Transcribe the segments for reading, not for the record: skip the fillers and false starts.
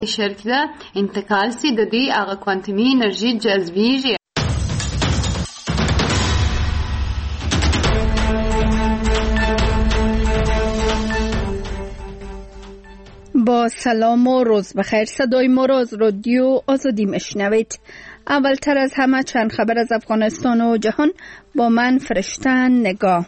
شرکت انتقال سی دادی آقا کوانتومی انرژی جذبیجی. با سلام و روز بخیر. صدای ما را از رادیو آزادی میشنوید. اولتر از همه چند خبر از افغانستان و جهان با من فرشتن نگاه.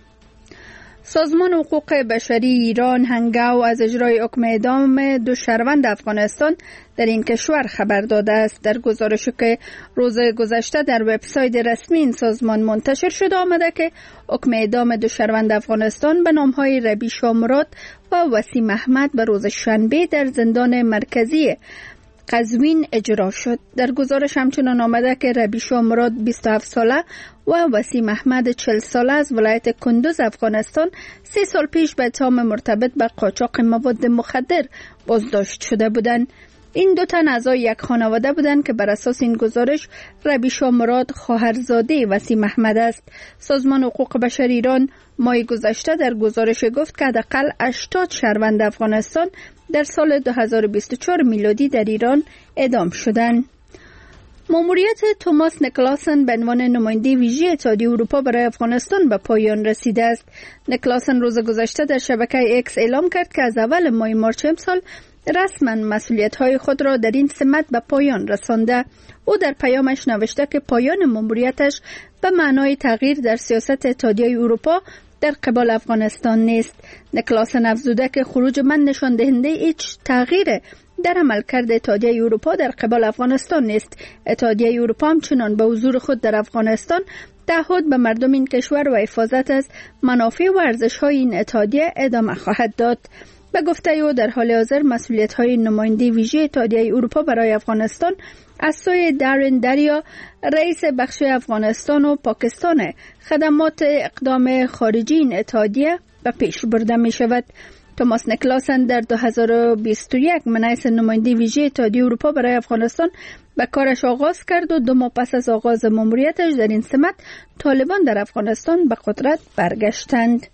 سازمان حقوق بشری ایران هنگاو از اجرای حکم اعدام دو شهروند افغانستان در این کشور خبر داده است. در گزارشی که روز گذشته در وبسایت رسمی این سازمان منتشر شده آمده که حکم اعدام دو شهروند افغانستان به نامهای ربیع شاه مراد و وسیم احمد به روز شنبه در زندان مرکزی قزوین اجرا شد. در گزارش همچنان آمده که ربیع شاه مراد 27 ساله و وسیم احمد 40 ساله از ولایت کندوز افغانستان 3 سال پیش به اتهام مرتبط به قاچاق مواد مخدر بازداشت شده بودند. این دو تن اعضای یک خانواده بودند که بر اساس این گزارش ربیع شاه مراد خواهرزاده وسیم احمد است. سازمان حقوق بشر ایران ماه گذشته در گزارش گفت که حداقل 80 شهروند افغانستان در سال 2024 میلادی در ایران اعدام شدند. ماموریت توماس نیکلاسن به عنوان نماینده ویژه اتحادیه اروپا برای افغانستان به پایان رسیده است. نیکلاسن روز گذشته در شبکه اکس اعلام کرد که از اول ماه مارچ امسال رسما مسئولیت‌های خود را در این سمت به پایان رسانده. او در پیامش نوشته که پایان ماموریتش به معنای تغییر در سیاست اتحادیه اروپا در قبال افغانستان نیست. نیکلاسن افزوده که خروج من نشان دهنده هیچ تغییر در عملکرد اتحادیه اروپا در قبال افغانستان نیست. اتحادیه اروپا همچنان به حضور خود در افغانستان تعهد به مردم این کشور و حفاظت از منافع و ارزش‌های این اتحادیه ادامه خواهد داد. به گفته او در حال حاضر مسئولیت‌های نماینده ویژه اتحادیه اروپا برای افغانستان از سوی دارین دریا رئیس بخش افغانستان و پاکستان خدمات اقدام خارجی این اتحادیه به پیش برده می شود. توماس نیکلاسن در 2021 منصب نماینده ویژه اتحادیه اروپا برای افغانستان به کارش آغاز کرد و 2 ماه پس از آغاز ماموریتش در این سمت طالبان در افغانستان به قدرت برگشتند.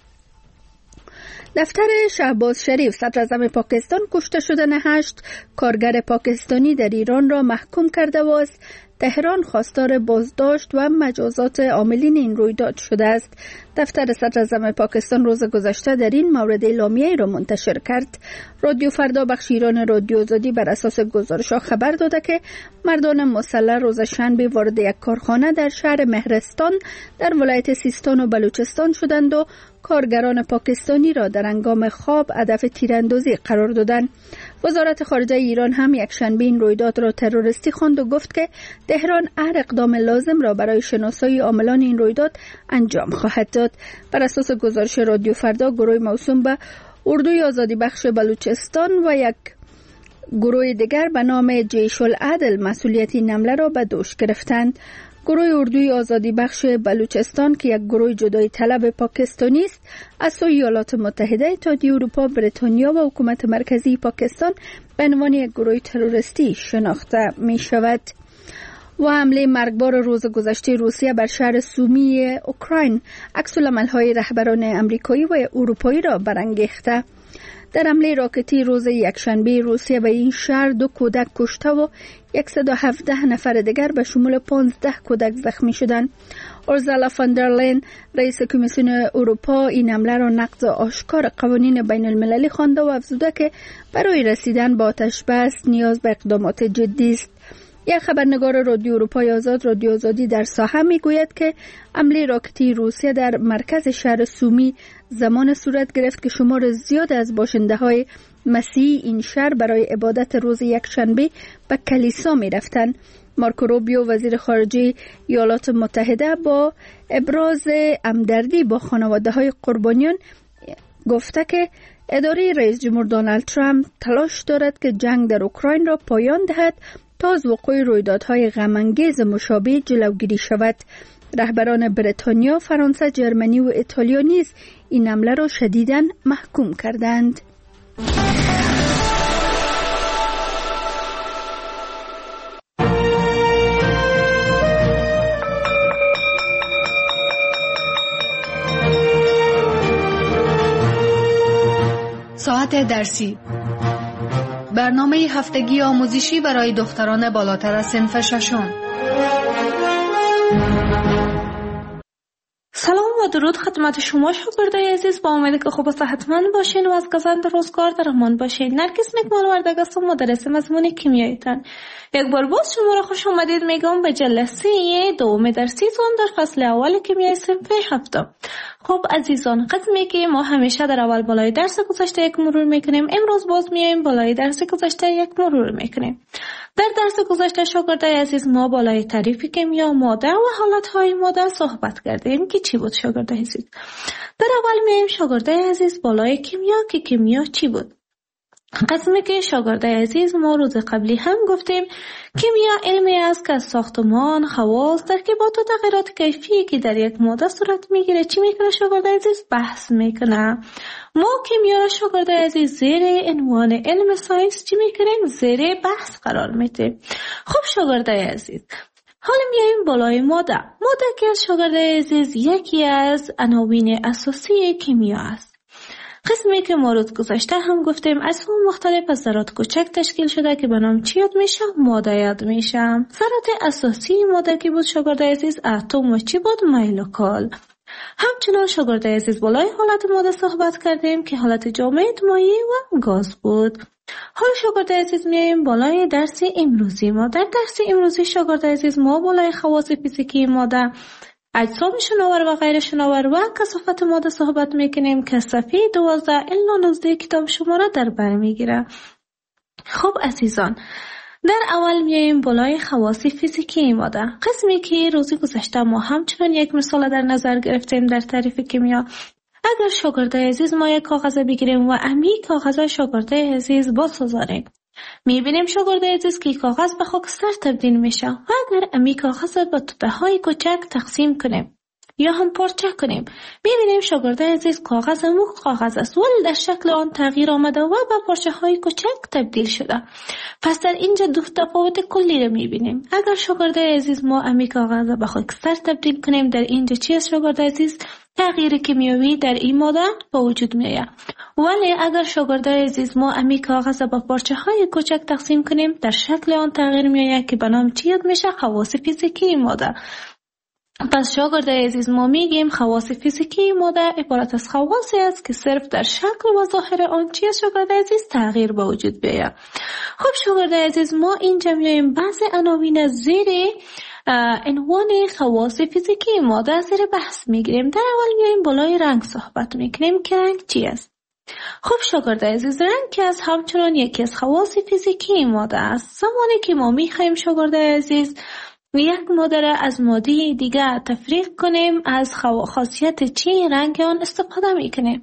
دفتر شهباز شریف صدراعظم پاکستان کشته شدن 8 کارگر پاکستانی در ایران را محکوم کرده و از تهران خواستار بازداشت و مجازات عاملین این رویداد شده است. دفتر صدراعظم پاکستان روز گذشته در این مورد اعلامیه‌ای را منتشر کرد. رادیو فردا بخش ایران رادیو آزادی بر اساس گزارش‌ها خبر داده که مردان مسلح روز شنبه وارد یک کارخانه در شهر مهرستان در ولایت سیستان و بلوچستان شدند و کارگران پاکستانی را در هنگام خواب هدف تیراندازی قرار دادند. وزارت خارجه ایران هم یک شنبه این رویداد را تروریستی خواند و گفت که تهران هر اقدام لازم را برای شناسایی عاملان این رویداد انجام خواهد داد. بر اساس گزارش رادیو فردا گروه موسوم به اردوی آزادی بخش بلوچستان و یک گروه دیگر به نام جیش العدل مسئولیت این حمله را به دوش گرفتند. گروه اردوی آزادی بخش بلوچستان که یک گروه جدایی طلب پاکستانی است از سوی ایالات متحده، اتحادیه اروپا، بریتانیا و حکومت مرکزی پاکستان به عنوان یک گروه تروریستی شناخته می شود. و حمله مرگبار روز گذشته روسیه بر شهر سومی اوکراین عکس‌العمل‌های رهبران امریکایی و اروپایی را برانگیخته. در حمله راکتی روز یکشنبه روسیه به این شهر 2 کودک کشته و 117 نفر دیگر به شمول 15 کودک زخمی شدند. اورسولا فون در لین رئیس کمیسیون اروپا این حمله را نقض آشکار قوانین بین المللی خوانده و افزوده که برای رسیدن به آتش بس نیاز به اقدامات جدی است. یک خبرنگار رادیو اروپای آزاد رادیو آزادی در ساحه میگوید که حمله راکتی روسیه در مرکز شهر سومی زمان صورت گرفت که شمار زیاد از باشنده‌های مسیحی این شهر برای عبادت روز یکشنبه به کلیسا می‌رفتند. مارکو روبیو وزیر خارجه ایالات متحده با ابراز همدردی با خانواده‌های قربانیان گفته که اداره رئیس جمهور دونالد ترامپ تلاش دارد که جنگ در اوکراین را پایان دهد تا از وقوع رویدادهای غم‌انگیز مشابه جلوگیری شود. رهبران بریتانیا، فرانسه، جرمنی و ایتالیا نیز این حمله را شدیداً محکوم کردند. ساعت درسی برنامه هفتگی آموزشی برای دختران بالاتر از صنف ششم. سلام و درود خدمت شما شاگردای عزیز، با امید که خوب و صحتمند باشین و از گزند روزگار در امان باشین. نرگس نکمال وردگ هستم، مدرس مضمون کیمیاییتان. یک بار باز شما را خوش آمدید میگم به جلسه دوم در سیزن در فصل اول کیمیای صنف هفتم. خب عزیزان، قسمی که ما همیشه در اول بالای درس گذشته یک مرور میکنیم، امروز باز میایم بالای درس گذشته یک مرور میکنیم. در درس گذشته شاگردای عزیز ما بالای تعریف کیمیا، ماده و حالتهای ماده صحبت کردیم که چی بود شاگردای عزیز. در اول میایم شاگردای عزیز بالای کیمیا که کیمیا چی بود. قسمی که شاگردای عزیز ما روز قبلی هم گفتیم کیمیا علمی است که از ساختمان، خواص، ترکیبات و تغییرات کیفی که در یک ماده صورت میگیره چی میکنه شاگردای عزیز؟ بحث میکنه. ما کیمیا را شاگردای عزیز زیر عنوان علم ساینس چی میکنیم؟ زیر بحث قرار میدیم. خب شاگردای عزیز، حالا میایم بالای ماده. ماده که از شاگردای عزیز یکی از عناوین اساسی کیمیا است. قسمی که ما روز گذشته هم گفتیم اجسام مختلف از ذرات کوچک تشکیل شده که به نام چی یاد میشه؟ ماده یاد میشه. ذرات اساسی ماده که بود شاگردای عزیز اتم و چی بود؟ مولکول. همچنان شاگردای عزیز بالای حالت ماده صحبت کردیم که حالت جامد، مایع و گاز بود. حالا شاگردای عزیز میایم بالای درس امروزی ما. در درس امروزی شاگردای عزیز ما بالای خواص فیزیکی ماده، اجسام شناور و غیر شناور و کثافت ماده صحبت میکنیم که صفحه 12 الی 19 کتاب شما را در بر میگیره. خب عزیزان، در اول میایم بالای خواص فیزیکی ماده. قسمی که روزی گذشته ما همچنان یک مثال در نظر گرفتیم در تعریف کیمیا. اگر شاگردای عزیز ما یک کاغذ بگیریم و امی کاغذ شاگردای عزیز بسازاریم، میبینیم شاگردای عزیز که کاغذ به خاکستر تبدیل میشه و اگر امی کاغذ به توده های کوچک تقسیم کنیم یا هم پارچه کنیم، میبینیم شاگردای عزیز کاغذ مخ کاغذ است ولی در شکل آن تغییر آمده و به پارچه های کوچک تبدیل شده. پس در اینجا دو تفاوت کلی رو میبینیم. اگر شاگردای عزیز ما امی کاغذ به خاکستر تبدیل کنیم، در اینجا چی است شاگردای عزیز؟ تغییر کیمیایی در این ماده به وجود میاد. ولی اگر شاگردای عزیز ما امی کاغذ به پارچه های کوچک تقسیم کنیم، در شکل آن تغییر میاد که به نام چی یاد میشه؟ خواص فیزیکی ماده. پس شاگردای عزیز ما میگیم خواص فیزیکی ماده عبارت از خواصی است که صرف در شکل و ظاهر آن چی است شاگردای عزیز؟ تغییر به وجود بیاید. خب شاگردای عزیز ما اینجا میایم بعضی عناوین زیر عنوان خواص فیزیکی ماده زیر بحث میگیریم. در اول میایم بالای رنگ صحبت میکنیم که رنگ چی است. خب شاگردای عزیز، رنگ که از همچنان یکی از خواص فیزیکی ماده است. زمانی که ما میخوایم شاگردای عزیز یک ماده را از ماده دیگر تفریق کنیم، از خاصیت چی رنگ آن استفاده میکنیم.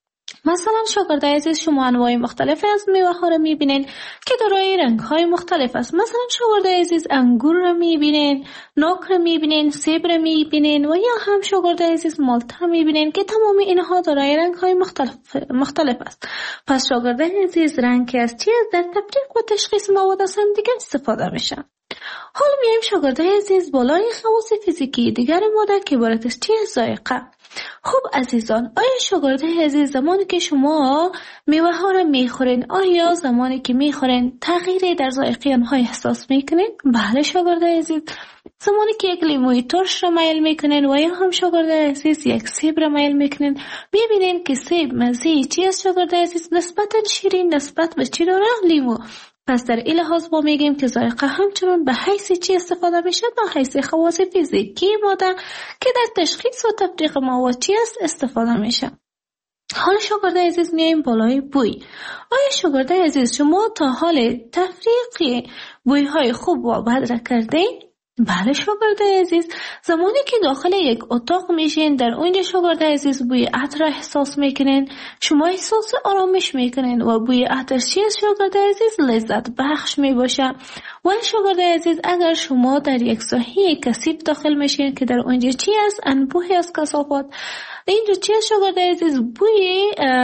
مثلا شاگردای عزیز شما انواع مختلف از میوه ها را میبینین که دارای رنگ های مختلف است. مثلا شاگردای عزیز انگور را میبینین، ناک را میبینین، سیب را میبینین و یا هم شاگردای عزیز مالت را میبینین که تمام اینها دارای رنگ های مختلف است. پس شاگردای عزیز رنگ از چی است؟ در تفریق و تشخیص مواد از هم دیگر استفاده میشه. حالا میایم شاگردای عزیز بالای خواص فیزیکی دیگر ماده که عبارت از چی است؟ ذائقه. خب عزیزان، آیا شاگردای عزیز زمانی که شما میوه ها را میخورین، آیا زمانی که میخورین تغییری در ذائقه آنها احساس میکنین؟ بله شاگردای عزیز. زمانی که یک لیموی ترش را میل میکنین و یا هم شاگردای عزیز یک سیب را میل میکنین، میبینین که سیب مزه چی است شاگردای عزیز؟ نسبتا شیرین نسبت به چی داره؟ لیمو. پس در این لحاظ ما میگیم که ذائقه همچنان به حیث چی استفاده میشه؟ به حیث خواص فیزیکی ماده که در تشخیص و تفریق مواد چی است استفاده میشه. حالا شاگردای عزیز میایم بالای بوی. آیا شاگردای عزیز شما تا حال تفریق بوی های خوب و بد را کردین؟ بله شاگردای عزیز، زمانی که داخل یک اتاق میشین، در اونجا شاگردای عزیز بوی عطر احساس میکنین، شما احساس آرامش میکنین و بوی عطر چی است شاگردای عزیز؟ لذت بخش میباشه. و شاگردای عزیز اگر شما در یک ساحه کثیف داخل میشین که در اونجا چی است؟ انبوهی از کثافات، اینجا چی است شاگردای عزیز؟ بوی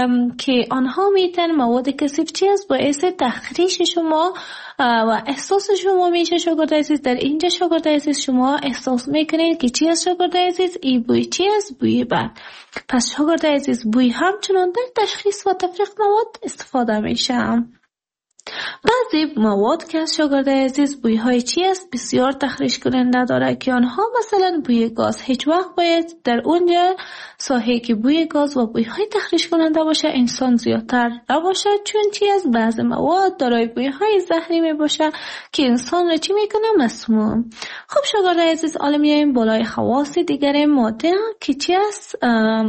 که آنها میتن مواد کثیف چی است؟ باعث تخریش شما و احساس شما میشه شاگردای عزیز. در اینجا شاگردای عزیز شما احساس میکنید که چی است شاگردای عزیز؟ این بوی چی است؟ بوی بد. پس شاگردای عزیز بوی همچنان در تشخیص و تفریق مواد استفاده میشه. بعضی مواد که از شاگرد عزیز بویهای چی است بسیار تخریش کننده داره که آنها مثلا بوی گاز هیچ وقت باید در اونجا ساحه که بوی گاز و بویهای تخریش کننده باشه انسان زیادتر نباشه، چون چی است بعضی مواد دارای بویهای زهری می باشه که انسان را چی میکنه مسموم. خب شاگرد عزیز حالا میایم بالای خواص دیگر ماده که چی است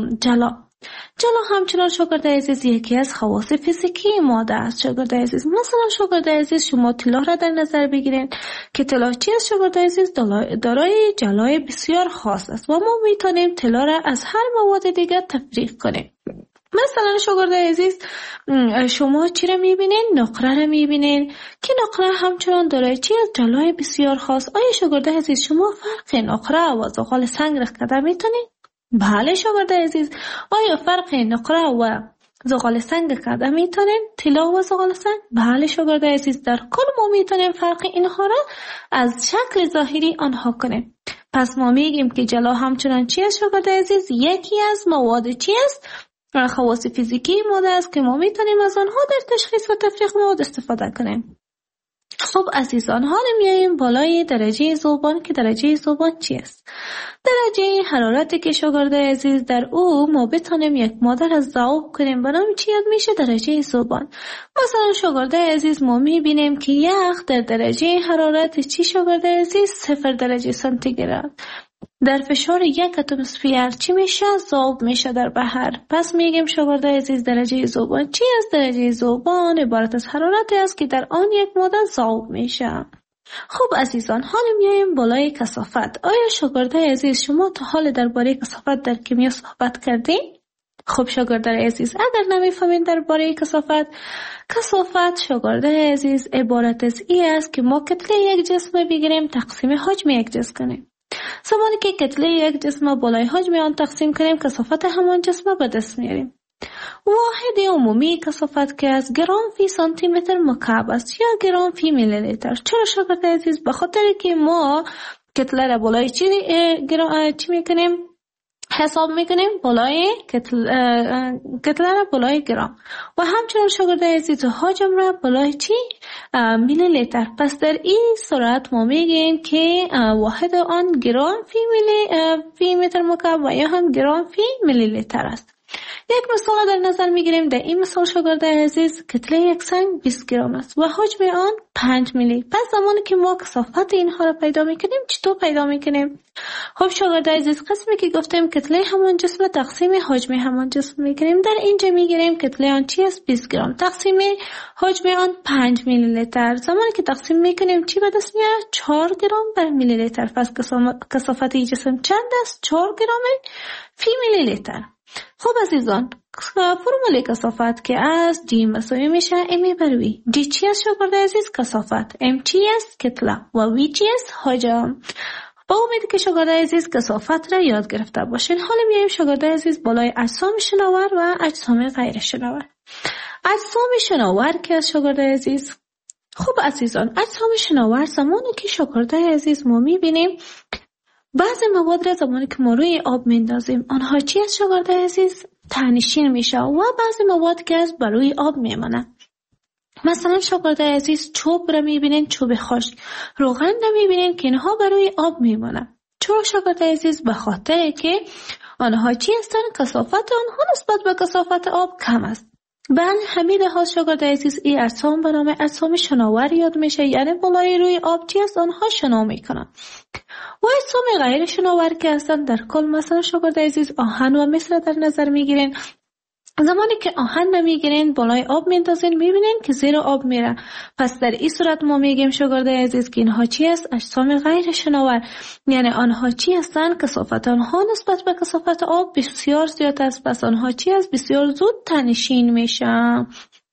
جلا همچنان شاگرد عزیز یکی از خواص فیزیکی ماده است. شاگرد عزیز مثلا شاگرد عزیز شما طلا را در نظر بگیرید که طلا چی است شاگرد عزیز دارای جلای بسیار خاص است و ما میتونیم طلا را از هر مواد دیگر تفریق کنیم. مثلا شاگرد عزیز شما چی را میبینین؟ نقره را میبینین که نقره همچنان دارای چی است جلای بسیار خاص. آیا شاگرد عزیز شما فرق نقره و زغال سنگ را کده میتونید؟ بله شاگرد عزیز. آیا فرق نقره و زغال سنگ کده میتونیم؟ طلا و زغال سنگ؟ بله شاگرد عزیز. در کل ما میتونیم فرق اینها را از شکل ظاهری آنها کنیم. پس ما میگیم که جلا همچنان چی است شاگرد عزیز؟ یکی از مواد چی است؟ خواص فیزیکی ماده است که ما میتونیم از آنها در تشخیص و تفریق مواد استفاده کنیم. خب عزیزان حالا میاییم بالای درجه ذوبان که درجه ذوبان چی است؟ درجه حرارتی که شاگرد عزیز در او ما بتونیم یک ماده را ذوب کنیم به نام چی یاد میشه؟ درجه ذوبان. مثلا شاگرد عزیز ما میبینیم که یخ در درجه حرارت چی شاگرد عزیز؟ 0 درجه سانتیگراد در فشار 1 اتمسفر چی میشه؟ ذوب میشه در بحر. پس میگیم شاگرد عزیز درجه ذوبان چی است؟ درجه ذوبان عبارت از حرارتی است که در آن یک ماده ذوب میشه. خب عزیزان حالا میایم بالای کثافت. آیا شاگرد عزیز شما تا حال درباره کثافت در کیمیا صحبت کردین؟ خب شاگرد عزیز اگر نمیفهمین درباره کثافت شاگرد عزیز عبارت از این است که ما کتله یک جسم بگیریم تقسیم حجم یک جسم کنیم. زمانی که کتله یک جسم بالای حجم آن تقسیم کنیم کثافت همان جسم به دست میاریم. واحد عمومی کثافت که از گرم فی سانتی متر مکعب است یا گرم فی میلی لیتر. چرا شاگرد عزیز؟ به خاطر که ما کتله را بالای چی میکنیم؟ حساب میکنیم بالای کتله را بالای گرم و همچنین شاگرد عزیز حجم را بالای چی؟ میلی لیتر. پس در این صورت ما میگیم که واحد آن گرم فی متر مکعب و یا هم گرم فی میلی لیتر است. یک مثال در نظر میگیریم. در این مثال شاگرد عزیز کتله یک سنگ 20 گرم است و حجم آن 5 میلی. پس زمانی که ما کثافت اینها را پیدا میکنیم چطور پیدا میکنیم؟ خب شاگرد عزیز قسمی که گفتیم کتله همان جسم تقسیم حجم همان جسم میکنیم. در اینجا میگیریم کتله آن چی است؟ 20 گرم تقسیم حجم آن 5 میلی لیتر. زمانی که تقسیم میکنیم چی به دست میاد؟ 4 گرم بر میلی لیتر. پس کثافت این جسم چند است؟ 4 گرم فی میلی لیتر. خب عزیزان فرمول کثافت که از G مساوی میشه M بر V. G چی است شاگرد عزیز؟ کثافت. M چی است؟ کتله و V چی است؟ حجم. با امید که شاگرد عزیز کثافت را یاد گرفته باشین. حالا میایم شاگرد عزیز بالای اجسام شناور و اجسام غیر شناور. اجسام شناور که از شاگرد عزیز خب عزیزان اجسام شناور زمانی که شاگرد عزیز ما میبینیم بعضی مواد را زمانی که ما روی آب میندازیم آنها چی از شاگرد عزیز؟ تنشین میشه و بعضی مواد که از بروی آب میمانه. مثلا شاگرد عزیز چوب را میبینین چوب خشک، روغن را میبینین که اینها بروی آب میمانه. چرا شاگرد عزیز؟ به خاطر که آنها چی هستن؟ کثافت آنها نسبت به کثافت آب کم است. بله همین لحاظ شاگرد عزیز این اجسام به نام اجسام شناور یاد میشه، یعنی بالای روی آب چی است؟ آنها شنا میکنن. و اجسام غیر شناور که هستن در کل مثلا شاگرد عزیز آهن و مس را در نظر میگیرین. زمانی که آهن نمیگیرین بالای آب میندازین میبینین که زیر آب میره. پس در این صورت ما میگیم شاگرد عزیز که اینها چی است؟ اجسام غیر شناور، یعنی آنها چی هستن؟ کثافت آنها نسبت به کثافت آب بسیار زیاد است. پس آنها چی است؟ بسیار زود تنشین میشن.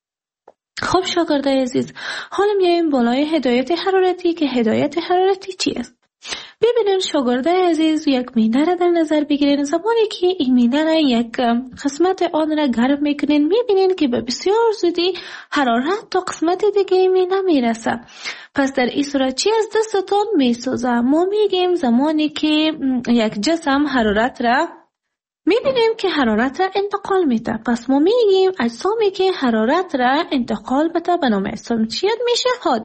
خب شاگرد عزیز حالا میایم بالای هدایت حرارتی که هدایت حرارتی چی است؟ ببینین شاگرد عزیز یک مینه را در نظر بگیرین. زمانی که این مینه را یک قسمت آن را گرم میکنین میبینین که به بسیار زودی حرارت تا قسمت دیگه این مینه میرسه. پس در این صورت چی از دستتون میسوزه؟ ما میگیم زمانی که یک جسم حرارت را میبینیم که حرارت را انتقال میده. پس ما میگیم اجسامی که حرارت را انتقال بده به نام اجسام چیت میشه؟ حادثه.